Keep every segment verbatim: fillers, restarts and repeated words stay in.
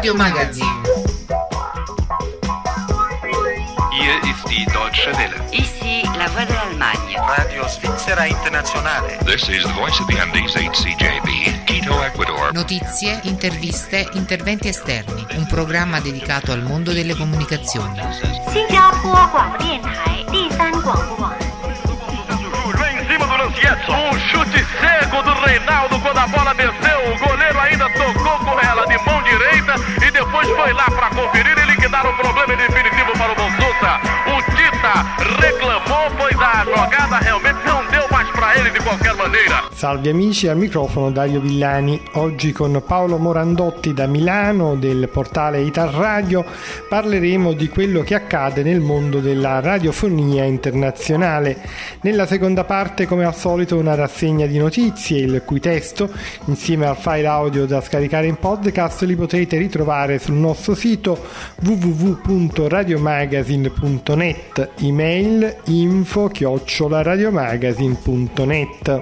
Radio Magazin. Hier ist die Deutsche Welle. Ici la Voix de l'Allemagne. Radio Svizzera Internazionale. This is the Voice of the Andes H C J B, Quito, Ecuador. Notizie, interviste, interventi esterni. Un programma dedicato al mondo delle comunicazioni. Em cima do Lancietto, um chute cego do Reinaldo quando a bola desceu, o goleiro ainda tocou com ela de mão direita e depois foi lá para conferir e liquidar o problema definitivo para o Bonsusa. O Tita reclamou, pois a jogada realmente não deu mais para ele de qualquer maneira. Salve amici, al microfono Dario Villani. Oggi con Paolo Morandotti da Milano del portale Italradio parleremo di quello che accade nel mondo della radiofonia internazionale. Nella seconda parte, come al solito, una rassegna di notizie, il cui testo, insieme al file audio da scaricare in podcast, li potrete ritrovare sul nostro sito w w w punto radiomagazine punto net, email info chiocciola radiomagazine punto net.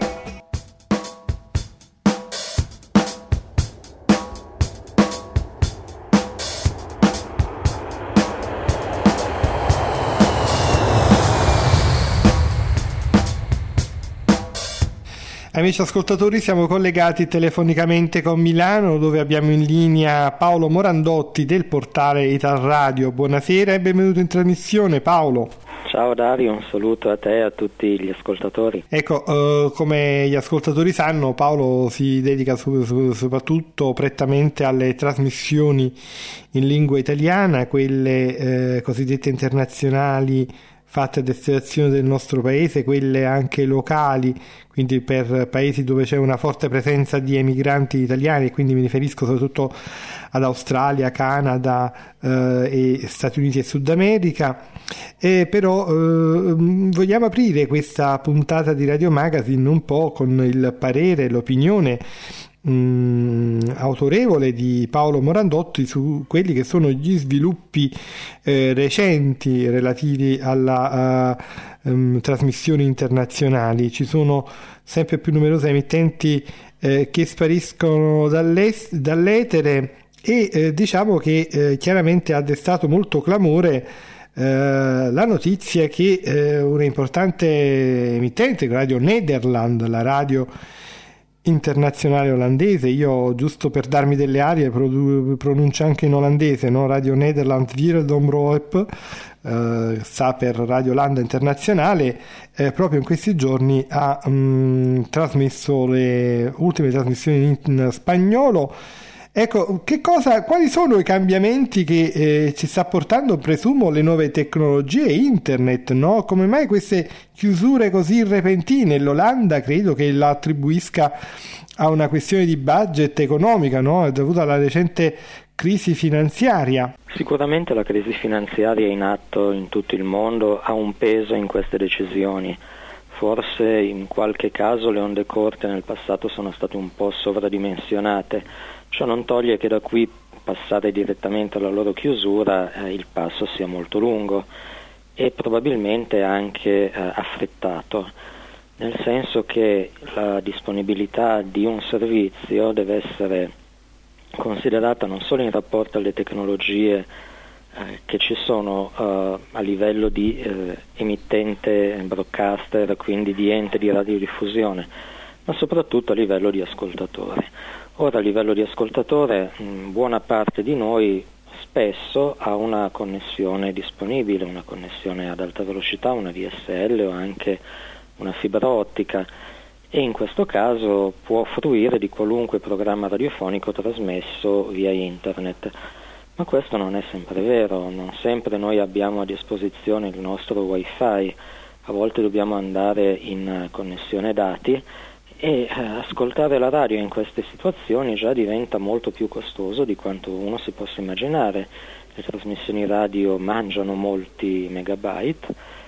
Amici ascoltatori, siamo collegati telefonicamente con Milano, dove abbiamo in linea Paolo Morandotti del portale Italradio. Buonasera e benvenuto in trasmissione, Paolo. Ciao Dario, un saluto a te e a tutti gli ascoltatori. Ecco, eh, come gli ascoltatori sanno, Paolo si dedica su, su, soprattutto prettamente alle trasmissioni in lingua italiana, quelle eh, cosiddette internazionali, fatte a destinazione del nostro paese, quelle anche locali, quindi per paesi dove c'è una forte presenza di emigranti italiani, e quindi mi riferisco soprattutto ad Australia, Canada eh, e Stati Uniti e Sud America. E però eh, vogliamo aprire questa puntata di Radio Magazine un po' con il parere, l'opinione Mm, autorevole di Paolo Morandotti su quelli che sono gli sviluppi eh, recenti relativi alla uh, um, trasmissioni internazionali. Ci sono sempre più numerose emittenti eh, che spariscono dall'etere e eh, diciamo che eh, chiaramente ha destato molto clamore eh, la notizia che eh, una importante emittente, Radio Nederland, la radio internazionale olandese, io giusto per darmi delle arie produ- pronuncio anche in olandese, no? Radio Nederland Wereldomroep, eh, sta per Radio Olanda Internazionale, eh, proprio in questi giorni ha mh, trasmesso le ultime trasmissioni in, in spagnolo. Ecco, che cosa, quali sono i cambiamenti che eh, ci sta portando, presumo, le nuove tecnologie e internet, no? Come mai queste chiusure così repentine? L'Olanda credo che la attribuisca a una questione di budget economica, no? Dovuta alla recente crisi finanziaria. Sicuramente la crisi finanziaria in atto in tutto il mondo ha un peso in queste decisioni. Forse in qualche caso le onde corte nel passato sono state un po' sovradimensionate. Ciò non toglie che da qui passare direttamente alla loro chiusura eh, il passo sia molto lungo e probabilmente anche eh, affrettato, nel senso che la disponibilità di un servizio deve essere considerata non solo in rapporto alle tecnologie eh, che ci sono eh, a livello di eh, emittente broadcaster, quindi di ente di radiodiffusione, ma soprattutto a livello di ascoltatore. Ora a livello di ascoltatore mh, buona parte di noi spesso ha una connessione disponibile, una connessione ad alta velocità, una D S L o anche una fibra ottica, e in questo caso può fruire di qualunque programma radiofonico trasmesso via internet. Ma questo non è sempre vero, non sempre noi abbiamo a disposizione il nostro wifi, a volte dobbiamo andare in connessione dati e eh, ascoltare la radio in queste situazioni già diventa molto più costoso di quanto uno si possa immaginare. Le trasmissioni radio mangiano molti megabyte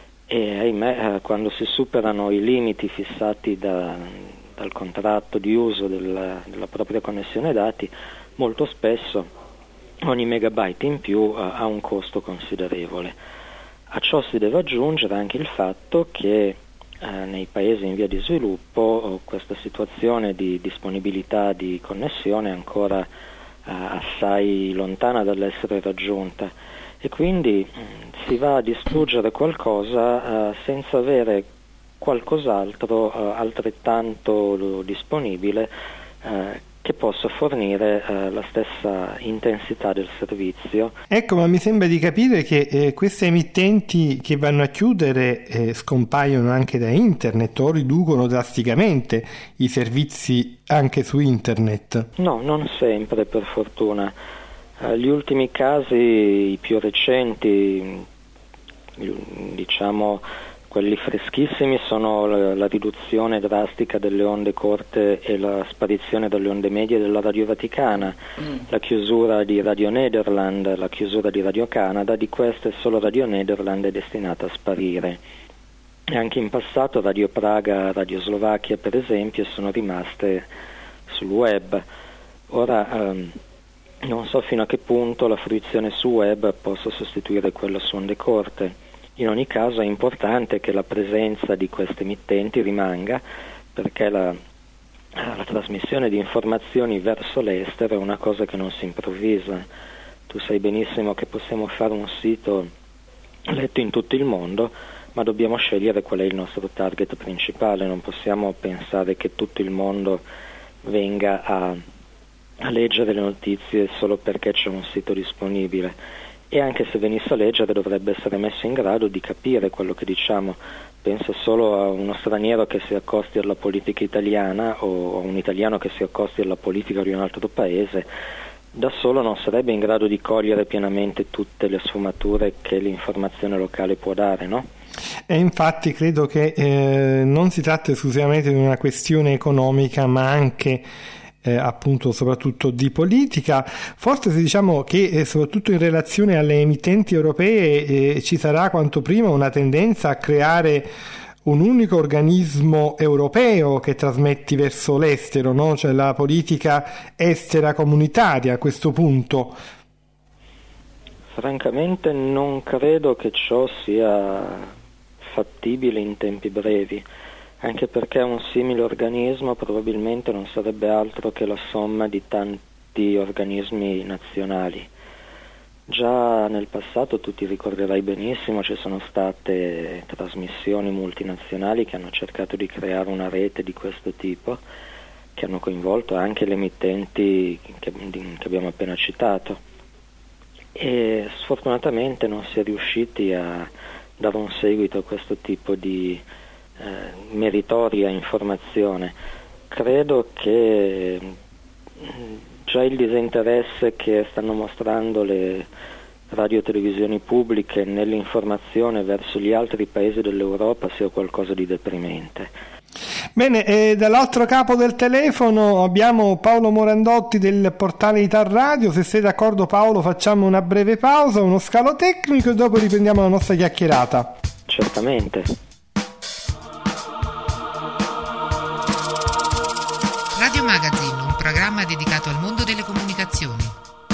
e ahimè eh, quando si superano i limiti fissati da, dal contratto di uso della, della propria connessione dati, molto spesso ogni megabyte in più eh, ha un costo considerevole. A ciò si deve aggiungere anche il fatto che Eh, nei paesi in via di sviluppo questa situazione di disponibilità di connessione è ancora assai lontana dall'essere raggiunta, e quindi mh, si va a distruggere qualcosa uh, senza avere qualcos'altro uh, altrettanto disponibile uh, che possa fornire uh, la stessa intensità del servizio. Ecco, ma mi sembra di capire che eh, queste emittenti che vanno a chiudere eh, scompaiono anche da internet o riducono drasticamente i servizi anche su internet. No, non sempre, per fortuna. Uh, gli ultimi casi, i più recenti, diciamo quelli freschissimi, sono la, la riduzione drastica delle onde corte e la sparizione delle onde medie della Radio Vaticana, mm. la chiusura di Radio Nederland, la chiusura di Radio Canada. Di queste solo Radio Nederland è destinata a sparire. E anche in passato Radio Praga, Radio Slovacchia per esempio sono rimaste sul web. Ora um, non so fino a che punto la fruizione su web possa sostituire quella su onde corte. In ogni caso è importante che la presenza di queste emittenti rimanga, perché la, la trasmissione di informazioni verso l'estero è una cosa che non si improvvisa. Tu sai benissimo che possiamo fare un sito letto in tutto il mondo, ma dobbiamo scegliere qual è il nostro target principale. Non possiamo pensare che tutto il mondo venga a, a leggere le notizie solo perché c'è un sito disponibile. E anche se venisse a leggere dovrebbe essere messo in grado di capire quello che diciamo. Pensa solo a uno straniero che si accosti alla politica italiana o a un italiano che si accosti alla politica di un altro paese. Da solo non sarebbe in grado di cogliere pienamente tutte le sfumature che l'informazione locale può dare, no? E infatti credo che eh, non si tratta esclusivamente di una questione economica, ma anche Eh, appunto soprattutto di politica. Forse se diciamo che eh, soprattutto in relazione alle emittenti europee eh, ci sarà quanto prima una tendenza a creare un unico organismo europeo che trasmetti verso l'estero, no? Cioè la politica estera comunitaria a questo punto. Francamente non credo che ciò sia fattibile in tempi brevi, anche perché un simile organismo probabilmente non sarebbe altro che la somma di tanti organismi nazionali. Già nel passato, tu ti ricorderai benissimo, ci sono state trasmissioni multinazionali che hanno cercato di creare una rete di questo tipo, che hanno coinvolto anche le emittenti che, che abbiamo appena citato, e sfortunatamente non si è riusciti a dare un seguito a questo tipo di Eh, meritoria informazione. Credo che già il disinteresse che stanno mostrando le radio televisioni pubbliche nell'informazione verso gli altri paesi dell'Europa sia qualcosa di deprimente. Bene, e dall'altro capo del telefono abbiamo Paolo Morandotti del portale Ital Radio. Se sei d'accordo, Paolo, facciamo una breve pausa, uno scalo tecnico e dopo riprendiamo la nostra chiacchierata. Certamente. Radio Magazine, un programma dedicato al mondo delle comunicazioni.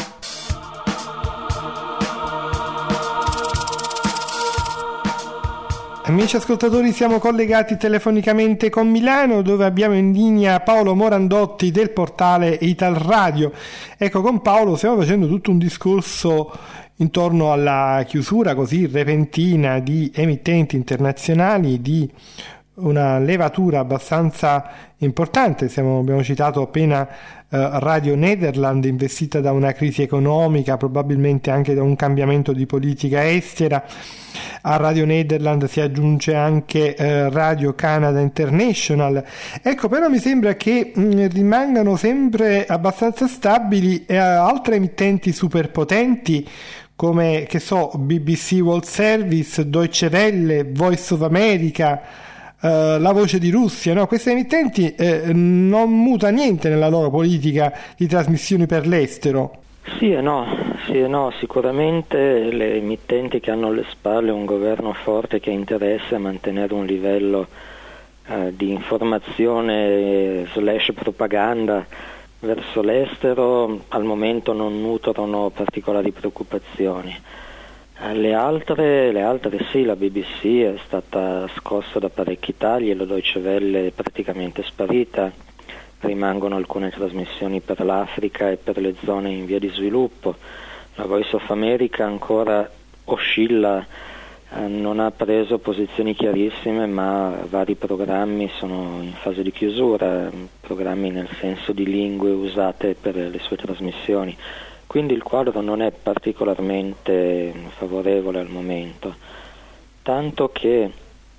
Amici ascoltatori, siamo collegati telefonicamente con Milano, dove abbiamo in linea Paolo Morandotti del portale Ital Radio. Ecco, con Paolo stiamo facendo tutto un discorso intorno alla chiusura così repentina di emittenti internazionali, di una levatura abbastanza importante. Siamo, abbiamo citato appena eh, Radio Nederland, investita da una crisi economica, probabilmente anche da un cambiamento di politica estera. A Radio Nederland si aggiunge anche eh, Radio Canada International. Ecco, però mi sembra che mh, rimangano sempre abbastanza stabili eh, altre emittenti superpotenti come, che so, B B C World Service, Deutsche Welle, Voice of America, Uh, la voce di Russia, no? Queste emittenti eh, non muta niente nella loro politica di trasmissioni per l'estero. Sì e no, sì e no, sicuramente le emittenti che hanno alle spalle un governo forte che ha interesse a mantenere un livello uh, di informazione slash propaganda verso l'estero al momento non nutrono particolari preoccupazioni. Le altre, le altre sì, la B B C è stata scossa da parecchi tagli e la Deutsche Welle è praticamente sparita. rimangono alcune trasmissioni per l'Africa e per le zone in via di sviluppo. La Voice of America ancora oscilla, eh, non ha preso posizioni chiarissime, ma vari programmi sono in fase di chiusura, programmi nel senso di lingue usate per le sue trasmissioni. Quindi il quadro non è particolarmente favorevole al momento, tanto che,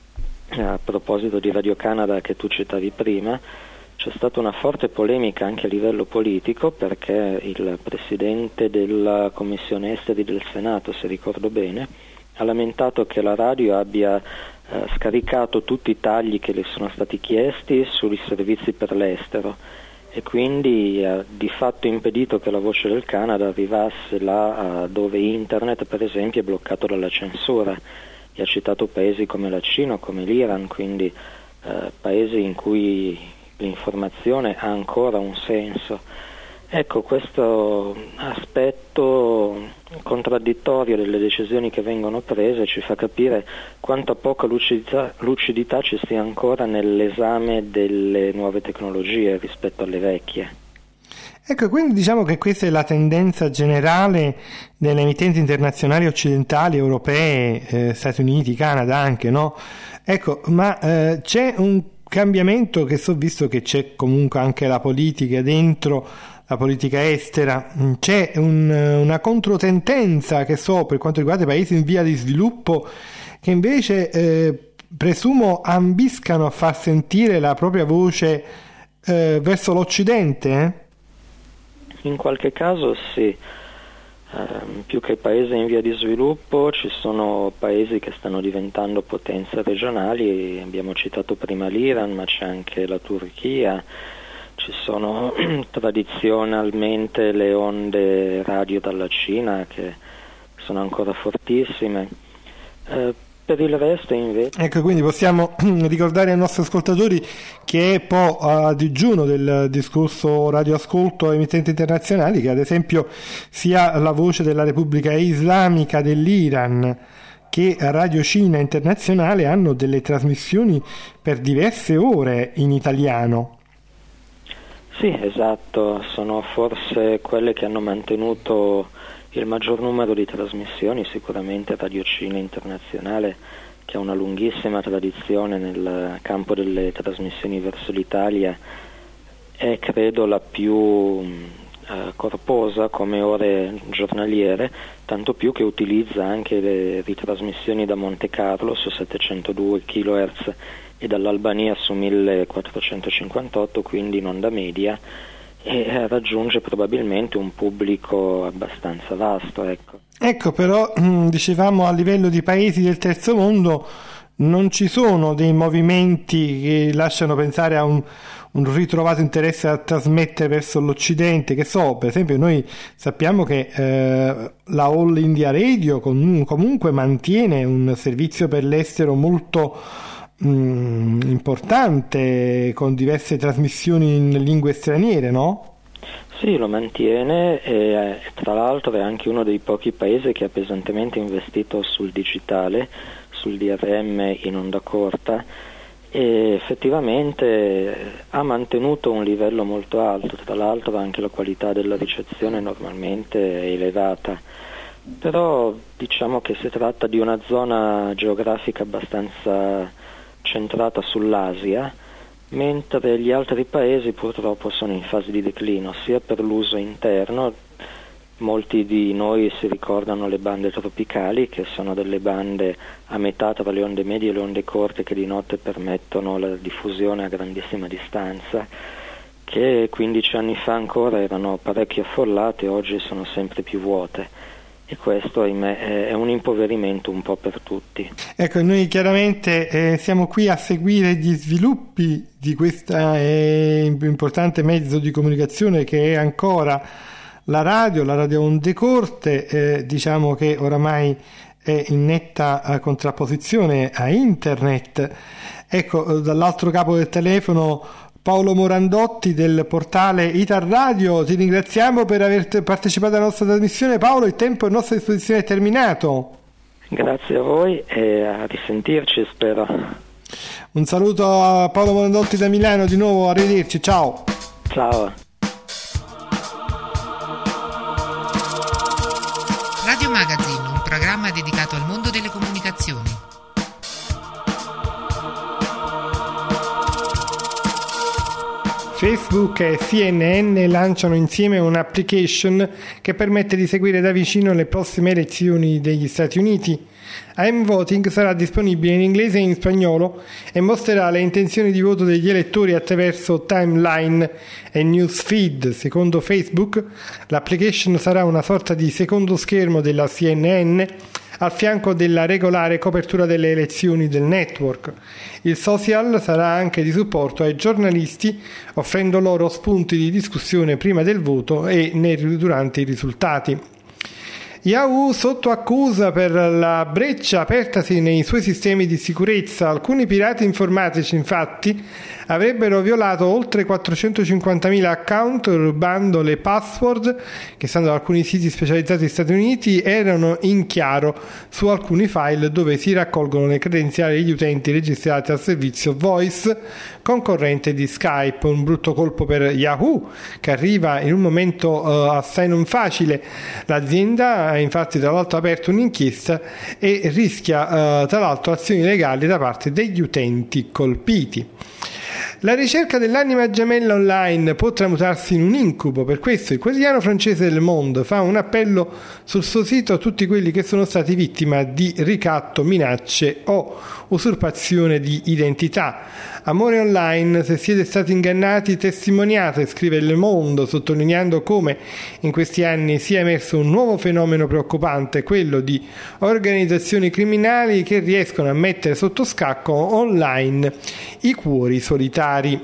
a proposito di Radio Canada che tu citavi prima, c'è stata una forte polemica anche a livello politico, perché il presidente della Commissione Esteri del Senato, se ricordo bene, ha lamentato che la radio abbia eh, scaricato tutti i tagli che le sono stati chiesti sui servizi per l'estero, e quindi ha di fatto impedito che la Voce del Canada arrivasse là dove internet, per esempio, è bloccato dalla censura, e ha citato paesi come la Cina o come l'Iran, quindi eh, paesi in cui l'informazione ha ancora un senso. Ecco, questo aspetto contraddittorio delle decisioni che vengono prese ci fa capire quanta poca lucidità, lucidità ci sia ancora nell'esame delle nuove tecnologie rispetto alle vecchie. Ecco, quindi diciamo che questa è la tendenza generale delle emittenti internazionali occidentali, europee, eh, Stati Uniti, Canada anche, no? Ecco, ma eh, c'è un cambiamento che so, visto che c'è comunque anche la politica dentro, la politica estera, c'è un, una controtendenza che so per quanto riguarda i paesi in via di sviluppo, che invece eh, presumo ambiscano a far sentire la propria voce eh, verso l'Occidente, eh? In qualche caso sì, eh, più che paesi in via di sviluppo ci sono paesi che stanno diventando potenze regionali, abbiamo citato prima l'Iran, ma c'è anche la Turchia, ci sono tradizionalmente le onde radio dalla Cina che sono ancora fortissime. Eh, Per il resto invece... Ecco, quindi possiamo ricordare ai nostri ascoltatori che è poi a digiuno del discorso radioascolto emittenti internazionali che ad esempio sia la Voce della Repubblica Islamica dell'Iran che Radio Cina Internazionale hanno delle trasmissioni per diverse ore in italiano. Sì, esatto, sono forse quelle che hanno mantenuto il maggior numero di trasmissioni, sicuramente Radio Cina Internazionale, che ha una lunghissima tradizione nel campo delle trasmissioni verso l'Italia, è credo la più eh, corposa come ore giornaliere, tanto più che utilizza anche le ritrasmissioni da Monte Carlo su settecentodue chilohertz e dall'Albania su millequattrocentocinquantotto, quindi in onda media, e raggiunge probabilmente un pubblico abbastanza vasto. Ecco, ecco però dicevamo a livello di paesi del terzo mondo non ci sono dei movimenti che lasciano pensare a un, un ritrovato interesse a trasmettere verso l'Occidente, che so, per esempio noi sappiamo che eh, la All India Radio com- comunque mantiene un servizio per l'estero molto Mm, importante, con diverse trasmissioni in lingue straniere, no? Sì, lo mantiene e tra l'altro è anche uno dei pochi paesi che ha pesantemente investito sul digitale, sul D R M in onda corta, e effettivamente ha mantenuto un livello molto alto. Tra l'altro anche la qualità della ricezione normalmente è elevata, però diciamo che si tratta di una zona geografica abbastanza centrata sull'Asia, mentre gli altri paesi purtroppo sono in fase di declino, sia per l'uso interno. Molti di noi si ricordano le bande tropicali, che sono delle bande a metà tra le onde medie e le onde corte, che di notte permettono la diffusione a grandissima distanza, che quindici anni fa ancora erano parecchio affollate, oggi sono sempre più vuote. E questo ahimè è un impoverimento un po' per tutti. Ecco, noi chiaramente eh, siamo qui a seguire gli sviluppi di questo eh, importante mezzo di comunicazione che è ancora la radio, la radio onde corte, eh, diciamo che oramai è in netta eh, contrapposizione a internet. Ecco, dall'altro capo del telefono Paolo Morandotti del portale Itar Radio, ti ringraziamo per aver partecipato alla nostra trasmissione. Paolo, il tempo a nostra disposizione è terminato. Grazie a voi e a risentirci, spero. Un saluto a Paolo Morandotti da Milano di nuovo, arrivederci, ciao. Ciao. Radio Magazine, un programma dedicato al mondo delle comunicazioni. Facebook e C N N lanciano insieme un'application che permette di seguire da vicino le prossime elezioni degli Stati Uniti. I M Voting sarà disponibile in inglese e in spagnolo e mostrerà le intenzioni di voto degli elettori attraverso timeline e newsfeed. Secondo Facebook, l'application sarà una sorta di secondo schermo della C N N al fianco della regolare copertura delle elezioni del network. Il social sarà anche di supporto ai giornalisti, offrendo loro spunti di discussione prima del voto e durante i risultati. Yahoo sotto accusa per la breccia apertasi nei suoi sistemi di sicurezza. Alcuni pirati informatici, infatti, avrebbero violato oltre quattrocentocinquantamila account rubando le password che, stando ad alcuni siti specializzati negli Stati Uniti, erano in chiaro su alcuni file dove si raccolgono le credenziali degli utenti registrati al servizio Voice, concorrente di Skype. Un brutto colpo per Yahoo, che arriva in un momento uh, assai non facile. L'azienda ha infatti tra l'altro aperto un'inchiesta e rischia uh, tra l'altro azioni legali da parte degli utenti colpiti. La ricerca dell'anima gemella online può tramutarsi in un incubo. Per questo il quotidiano francese Le Monde fa un appello sul suo sito a tutti quelli che sono stati vittima di ricatto, minacce o usurpazione di identità. Amore online, se siete stati ingannati, testimoniate, scrive Le Monde, sottolineando come in questi anni sia emerso un nuovo fenomeno preoccupante, quello di organizzazioni criminali che riescono a mettere sotto scacco online i cuori solitari.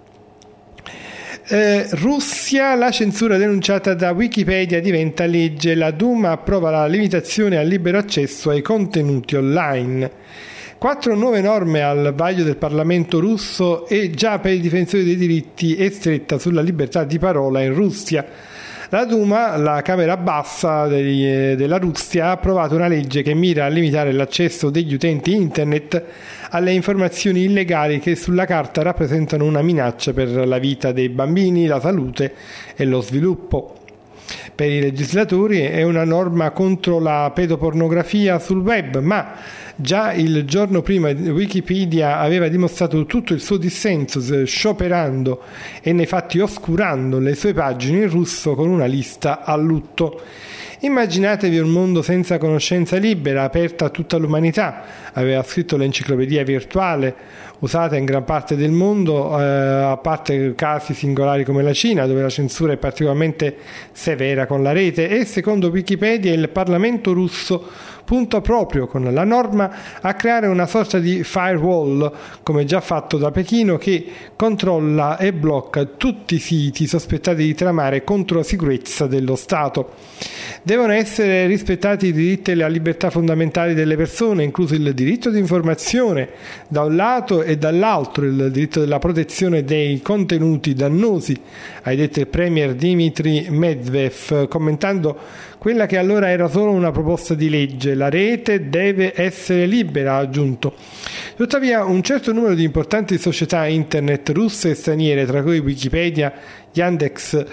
Eh, Russia, la censura denunciata da Wikipedia diventa legge, la Duma approva la limitazione al libero accesso ai contenuti online. Quattro nuove norme al vaglio del Parlamento russo e già per i difensori dei diritti è stretta sulla libertà di parola in Russia. La Duma, la Camera bassa dei, della Russia, ha approvato una legge che mira a limitare l'accesso degli utenti internet alle informazioni illegali che sulla carta rappresentano una minaccia per la vita dei bambini, la salute e lo sviluppo. Per i legislatori è una norma contro la pedopornografia sul web, ma già il giorno prima Wikipedia aveva dimostrato tutto il suo dissenso, scioperando e nei fatti oscurando le sue pagine in russo con una lista a lutto. Immaginatevi un mondo senza conoscenza libera, aperta a tutta l'umanità, aveva scritto l'enciclopedia virtuale, usata in gran parte del mondo, eh, a parte casi singolari come la Cina, dove la censura è particolarmente severa con la rete, e secondo Wikipedia il Parlamento russo punta proprio con la norma a creare una sorta di firewall, come già fatto da Pechino, che controlla e blocca tutti i siti sospettati di tramare contro la sicurezza dello Stato. Devono essere rispettati i diritti e le libertà fondamentali delle persone, incluso il diritto di informazione da un lato e dall'altro il diritto della protezione dei contenuti dannosi, ha detto il premier Dmitry Medvedev, commentando quella che allora era solo una proposta di legge. La rete deve essere libera, ha aggiunto. Tuttavia un certo numero di importanti società internet russe e straniere, tra cui Wikipedia, Yandex,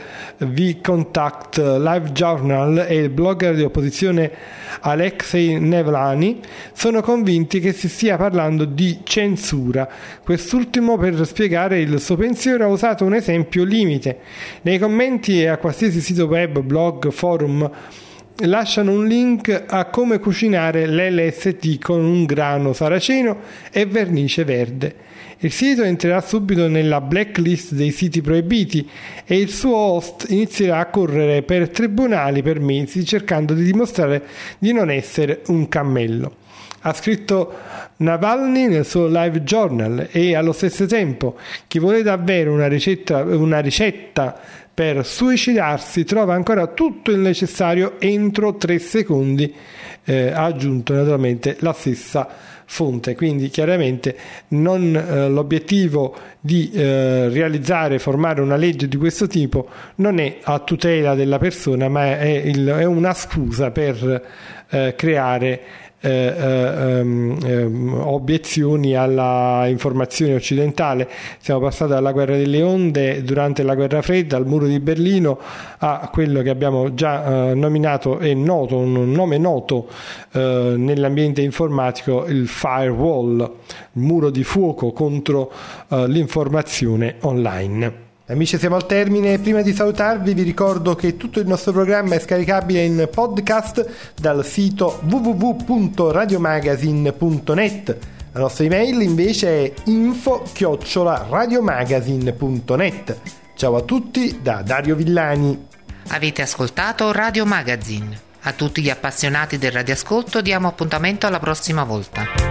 VKontakte, LiveJournal e il blogger di opposizione Alexei Navalny, sono convinti che si stia parlando di censura. Quest'ultimo, per spiegare il suo pensiero, ha usato un esempio limite. Nei commenti a qualsiasi sito web, blog, forum lasciano un link a come cucinare l'L S D con un grano saraceno e vernice verde. Il sito entrerà subito nella blacklist dei siti proibiti e il suo host inizierà a correre per tribunali per mesi cercando di dimostrare di non essere un cammello. Ha scritto Navalny nel suo LiveJournal, e allo stesso tempo chi vuole davvero una ricetta, una ricetta per suicidarsi trova ancora tutto il necessario entro tre secondi, eh, ha aggiunto naturalmente la stessa fonte. Quindi chiaramente non eh, l'obiettivo di eh, realizzare, formare una legge di questo tipo non è a tutela della persona, ma è, il, è una scusa per eh, creare eh, eh, eh, obiezioni alla informazione occidentale. Siamo passati dalla guerra delle onde durante la guerra fredda, al muro di Berlino, a quello che abbiamo già eh, nominato e noto, un nome noto eh, nell'ambiente informatico, il firewall, il muro di fuoco contro eh, l'informazione online. Amici, siamo al termine. Prima di salutarvi vi ricordo che tutto il nostro programma è scaricabile in podcast dal sito w w w punto radiomagazine punto net. La nostra email invece è info chiocciola radiomagazine punto net. Ciao a tutti da Dario Villani. Avete ascoltato Radio Magazine. A tutti gli appassionati del radioascolto diamo appuntamento alla prossima volta.